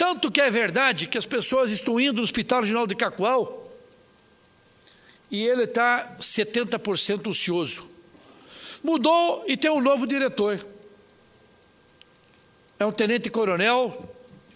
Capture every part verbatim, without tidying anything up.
tanto que é verdade que as pessoas estão indo no Hospital Regional de Cacoal e ele está setenta por cento ocioso. Mudou e tem um novo diretor. É um tenente-coronel,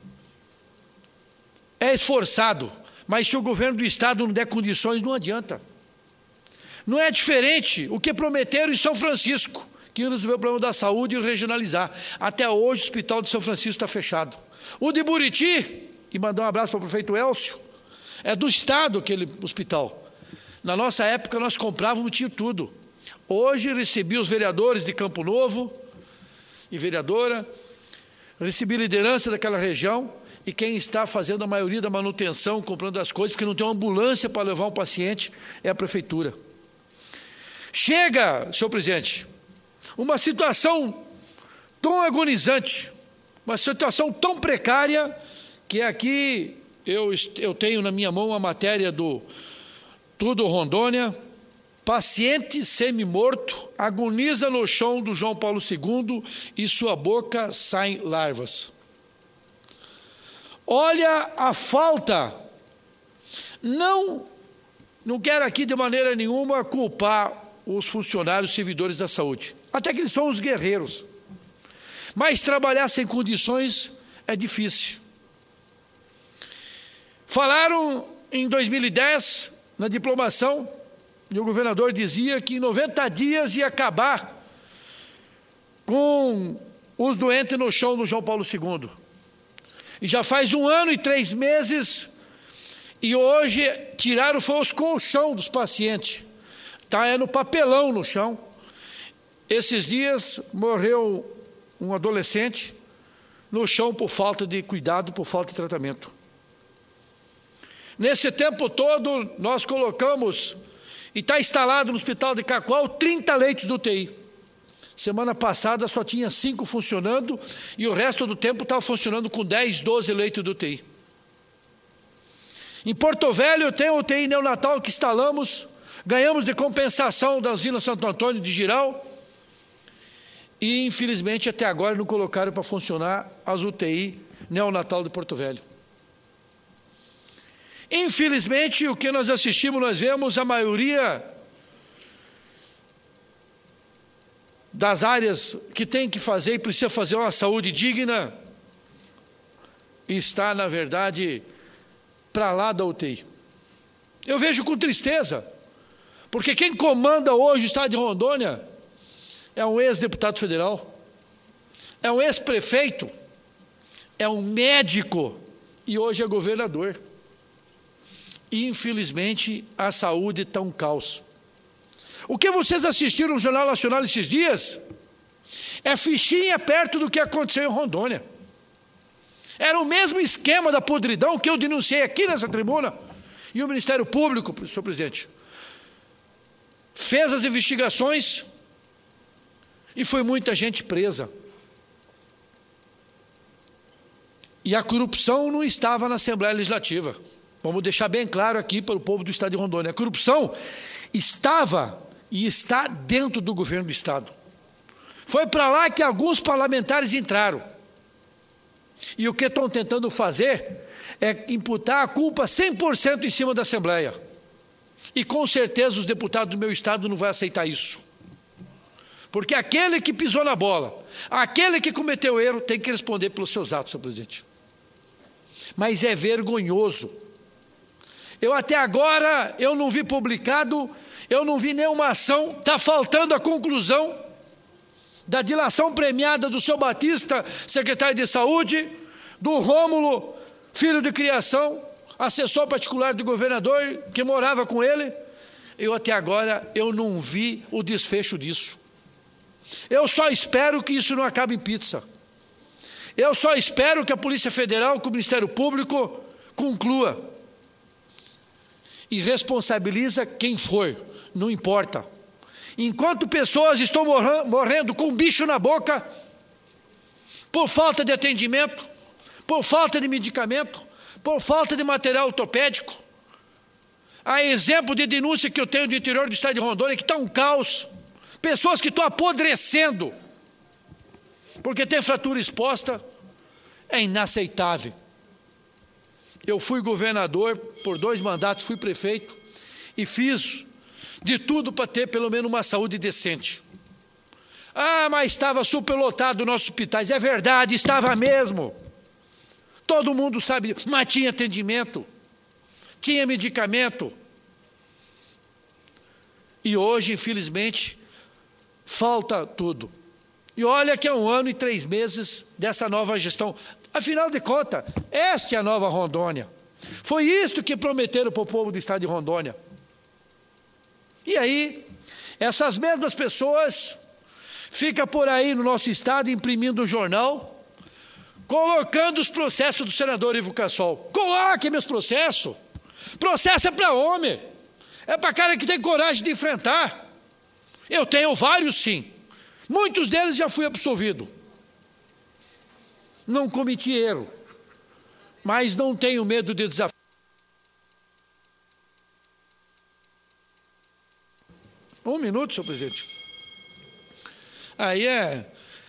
é esforçado, mas se o governo do estado não der condições, não adianta. Não é diferente o que prometeram em São Francisco, que ia resolver o problema da saúde e regionalizar. Até hoje o Hospital de São Francisco está fechado. O de Buriti, e mandar um abraço para o prefeito Elcio, é do estado aquele hospital. Na nossa época nós comprávamos, tinha tudo. Hoje recebi os vereadores de Campo Novo e vereadora, recebi liderança daquela região e quem está fazendo a maioria da manutenção, comprando as coisas, porque não tem uma ambulância para levar um paciente, é a prefeitura. Chega, senhor presidente, uma situação tão agonizante, uma situação tão precária, que aqui eu, eu tenho na minha mão a matéria do Tudo Rondônia. Paciente semi-morto agoniza no chão do João Paulo segundo e sua boca saem larvas. Olha a falta. Não, não quero aqui de maneira nenhuma culpar os funcionários servidores da saúde. Até que eles são os guerreiros. Mas trabalhar sem condições é difícil. Falaram em dois mil e dez, na diplomação, e o governador dizia que em noventa dias ia acabar com os doentes no chão do João Paulo segundo. E já faz um ano e três meses, e hoje tiraram foi os colchão dos pacientes. Está é no papelão no chão. Esses dias morreu um adolescente no chão por falta de cuidado, por falta de tratamento. Nesse tempo todo, nós colocamos, e está instalado no Hospital de Cacoal, trinta leitos de U T I. Semana passada só tinha cinco funcionando, e o resto do tempo estava funcionando com dez, doze leitos de U T I. Em Porto Velho tem o U T I neonatal que instalamos, ganhamos de compensação da usina Santo Antônio de Giral, e infelizmente até agora não colocaram para funcionar as U T I neonatal de Porto Velho. Infelizmente, o que nós assistimos, nós vemos a maioria das áreas que tem que fazer e precisa fazer uma saúde digna, está, na verdade, para lá da U T I. Eu vejo com tristeza, porque quem comanda hoje o estado de Rondônia é um ex-deputado federal, é um ex-prefeito, é um médico e hoje é governador. E, infelizmente, a saúde está um caos. O que vocês assistiram no Jornal Nacional esses dias é fichinha perto do que aconteceu em Rondônia. Era o mesmo esquema da podridão que eu denunciei aqui nessa tribuna. E o Ministério Público, senhor presidente, fez as investigações e foi muita gente presa. E a corrupção não estava na Assembleia Legislativa. Vamos deixar bem claro aqui para o povo do estado de Rondônia. A corrupção estava e está dentro do governo do estado. Foi para lá que alguns parlamentares entraram. E o que estão tentando fazer é imputar a culpa cem por cento em cima da Assembleia. E com certeza os deputados do meu estado não vão aceitar isso. Porque aquele que pisou na bola, aquele que cometeu erro, tem que responder pelos seus atos, senhor presidente. Mas é vergonhoso. Eu até agora, eu não vi publicado, eu não vi nenhuma ação, está faltando a conclusão da dilação premiada do seu Batista, secretário de Saúde, do Rômulo, filho de criação, assessor particular do governador, que morava com ele. Eu até agora, eu não vi o desfecho disso. Eu só espero que isso não acabe em pizza. Eu só espero que a Polícia Federal, que o Ministério Público conclua. E responsabiliza quem for, não importa. Enquanto pessoas estão morrendo com um bicho na boca, por falta de atendimento, por falta de medicamento, por falta de material ortopédico, a exemplo de denúncia que eu tenho do interior do estado de Rondônia, que está um caos, pessoas que estão apodrecendo, porque tem fratura exposta, é inaceitável. eu fui governador por dois mandatos, fui prefeito e fiz de tudo para ter pelo menos uma saúde decente. Ah, mas estava superlotado nossos hospitais. É verdade, estava mesmo. Todo mundo sabe, mas tinha atendimento, tinha medicamento. E hoje, infelizmente, falta tudo. E olha que é um ano e três meses dessa nova gestão. Afinal de contas, esta é a nova Rondônia. Foi isto que prometeram para o povo do estado de Rondônia. E aí, essas mesmas pessoas ficam por aí no nosso estado imprimindo um jornal, colocando os processos do senador Ivo Cassol. Coloque meus processos. Processo é para homem. É para cara que tem coragem de enfrentar. Eu tenho vários, sim. Muitos deles já fui absolvido. Não cometi erro, mas não tenho medo de desafio. Um minuto, senhor presidente. Aí é...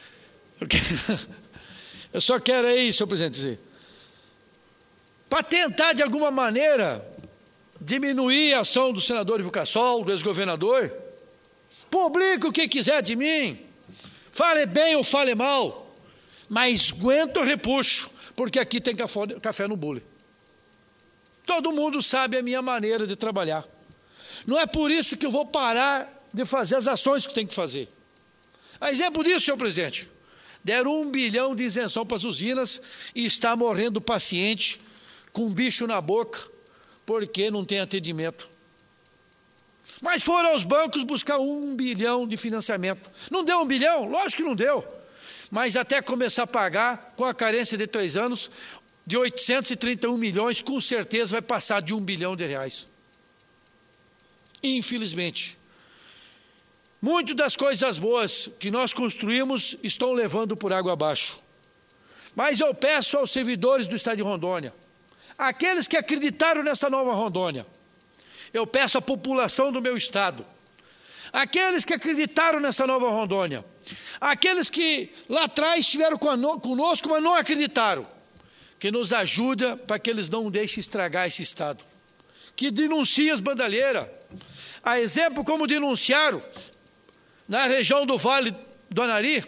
Eu só quero aí, senhor presidente, dizer... Para tentar, de alguma maneira, diminuir a ação do senador Ivo Cassol, do ex-governador, publique o que quiser de mim, fale bem ou fale mal, mas aguenta o repuxo, porque aqui tem café no bule. Todo mundo sabe a minha maneira de trabalhar. Não é por isso que eu vou parar de fazer as ações que tem que fazer. A exemplo disso, senhor presidente, deram um bilhão de isenção para as usinas e está morrendo paciente com um bicho na boca, porque não tem atendimento. Mas foram aos bancos buscar um bilhão de financiamento. Não deu um bilhão? Lógico que não deu. Mas até começar a pagar, com a carência de três anos, de oitocentos e trinta e um milhões, com certeza vai passar de um bilhão de reais. Infelizmente, muitas das coisas boas que nós construímos estão levando por água abaixo. Mas eu peço aos servidores do estado de Rondônia, aqueles que acreditaram nessa nova Rondônia, eu peço à população do meu estado, aqueles que acreditaram nessa nova Rondônia, aqueles que lá atrás estiveram conosco, mas não acreditaram, que nos ajuda para que eles não deixem estragar esse estado, que denunciem as bandalheiras, a exemplo como denunciaram na região do Vale do Anari,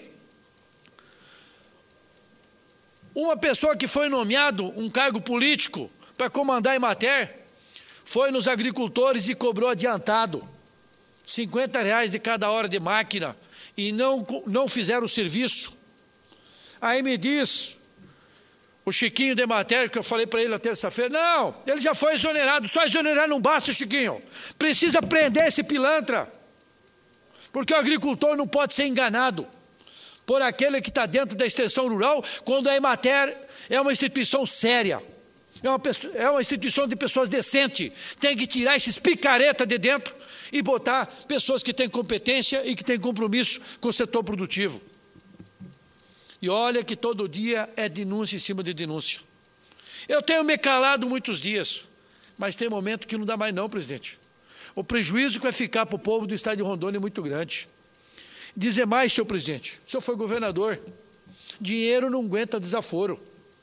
uma pessoa que foi nomeado um cargo político para comandar a Emater, foi nos agricultores e cobrou adiantado, cinquenta reais de cada hora de máquina, e não, não fizeram o serviço. Aí me diz, o Chiquinho de Emater, que eu falei para ele na terça-feira, não, ele já foi exonerado, só exonerar não basta, Chiquinho, precisa prender esse pilantra, porque o agricultor não pode ser enganado por aquele que está dentro da extensão rural, quando a Emater é uma instituição séria, é uma, é uma instituição de pessoas decentes, tem que tirar esses picaretas de dentro e botar pessoas que têm competência e que têm compromisso com o setor produtivo. E olha que todo dia é denúncia em cima de denúncia. Eu tenho me calado muitos dias, mas tem momento que não dá mais não, presidente. O prejuízo que vai ficar para o povo do estado de Rondônia é muito grande. Dizer mais, senhor presidente, o senhor foi governador, dinheiro não aguenta desaforo.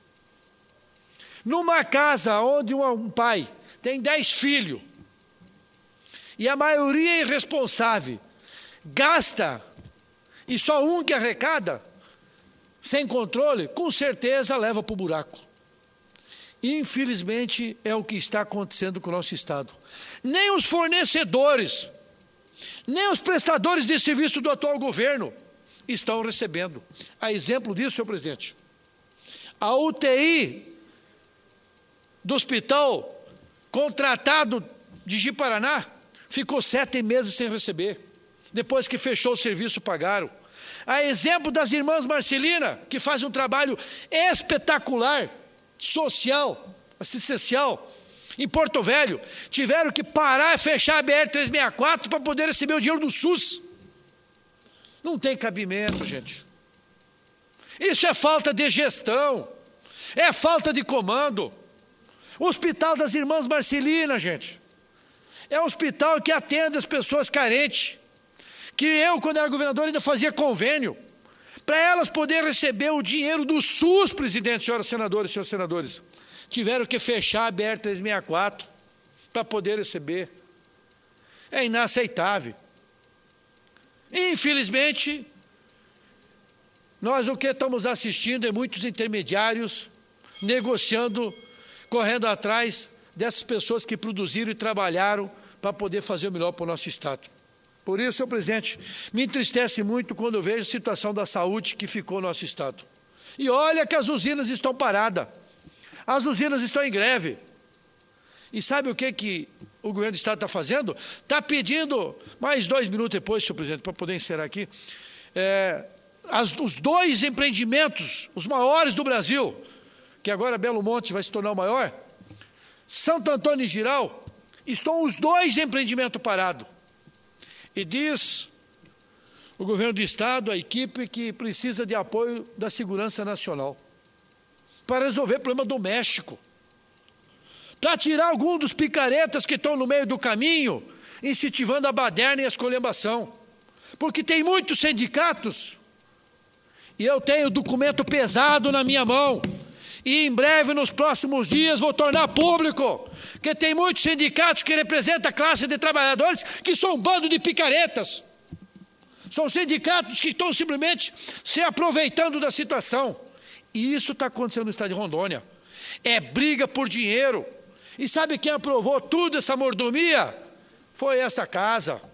Numa casa onde um pai tem dez filhos, e a maioria é irresponsável, gasta, e só um que arrecada, sem controle, com certeza leva para o buraco. Infelizmente, é o que está acontecendo com o nosso estado. Nem os fornecedores, nem os prestadores de serviço do atual governo estão recebendo. A exemplo disso, senhor presidente, a U T I do hospital contratado de Ji-Paraná ficou sete meses sem receber. Depois que fechou o serviço, pagaram. A exemplo das irmãs Marcelina, que fazem um trabalho espetacular, social, assistencial, em Porto Velho, tiveram que parar e fechar a B R trezentos e sessenta e quatro para poder receber o dinheiro do SUS. Não tem cabimento, gente. Isso é falta de gestão, é falta de comando. O Hospital das Irmãs Marcelina, gente, é um hospital que atende as pessoas carentes, que eu, quando era governador, ainda fazia convênio para elas poderem receber o dinheiro do SUS, presidente, senhoras senadoras e senhores senadores. Tiveram que fechar a B R trezentos e sessenta e quatro para poder receber. É inaceitável. Infelizmente, nós o que estamos assistindo é muitos intermediários negociando, correndo atrás dessas pessoas que produziram e trabalharam para poder fazer o melhor para o nosso Estado. Por isso, senhor presidente, me entristece muito quando eu vejo a situação da saúde que ficou no nosso Estado. E olha que as usinas estão paradas, as usinas estão em greve. E sabe o que, que o governo do Estado está fazendo? Está pedindo, mais dois minutos depois, senhor presidente, para poder encerrar aqui, é, as, os dois empreendimentos, os maiores do Brasil, que agora Belo Monte vai se tornar o maior, Santo Antônio e Jirau, estão os dois empreendimentos parados. E diz o governo do Estado, a equipe, que precisa de apoio da segurança nacional para resolver o problema doméstico, para tirar algum dos picaretas que estão no meio do caminho, incentivando a baderna e a esculhambação. Porque tem muitos sindicatos, e eu tenho documento pesado na minha mão, e em breve, nos próximos dias, vou tornar público, que tem muitos sindicatos que representam a classe de trabalhadores que são um bando de picaretas. São sindicatos que estão simplesmente se aproveitando da situação. E isso está acontecendo no estado de Rondônia. É briga por dinheiro. E sabe quem aprovou tudo essa mordomia? Foi essa casa.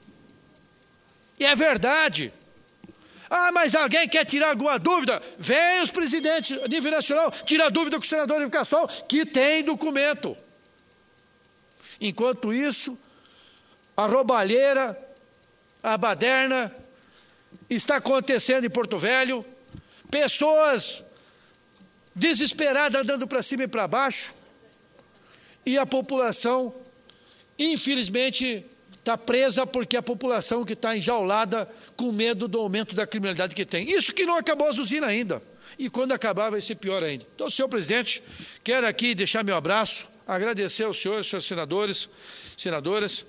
E é verdade. Ah, mas alguém quer tirar alguma dúvida? Vem os presidentes a nível nacional tirar dúvida com o senador de Educação, que tem documento. Enquanto isso, a roubalheira, a baderna, está acontecendo em Porto Velho, pessoas desesperadas andando para cima e para baixo, e a população, infelizmente, está presa porque a população que está enjaulada com medo do aumento da criminalidade que tem. Isso que não acabou as usinas ainda. E quando acabar vai ser pior ainda. Então, senhor presidente, quero aqui deixar meu abraço, agradecer aos senhores, senhores senadores, senadoras,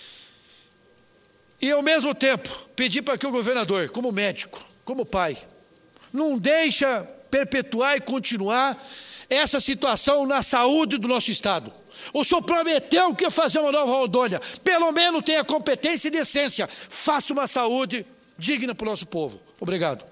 e ao mesmo tempo pedir para que o governador, como médico, como pai, não deixa perpetuar e continuar essa situação na saúde do nosso Estado. O senhor prometeu que ia fazer uma nova Rondônia. Pelo menos tenha competência e decência. Faça uma saúde digna para o nosso povo. Obrigado.